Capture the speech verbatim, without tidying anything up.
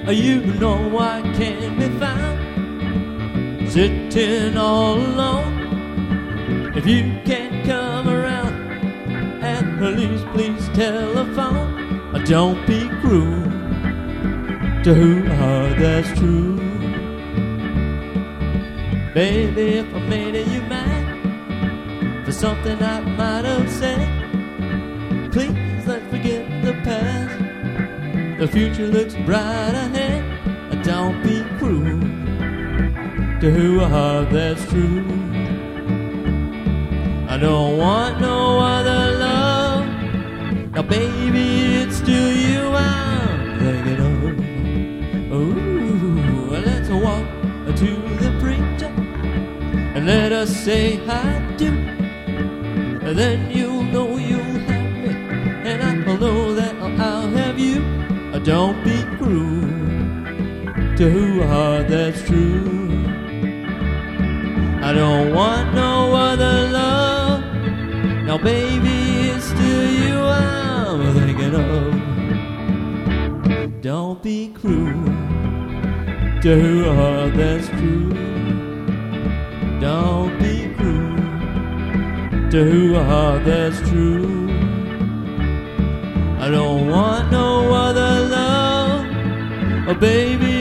You know I can't be found sitting all alone. If you can't come around, at least please telephone. Don't be cruel to who are that's true. Baby, if I made you mad for something I might have said, please let's forget the past. The future looks bright ahead. Don't be cruel to who are that's true. I don't want no other love. Now baby, it's still you I'm thinking of. Ooh, let's walk to the preacher and let us say I do. Then you'll know you'll have me, and I'll know that I'll have you. Don't be cruel to who are that's true. I don't want no other love. Now baby, it's still you I'm thinking of. Don't be cruel to who are that's true. Don't be cruel to who are that's true. I don't want no other love. Oh baby,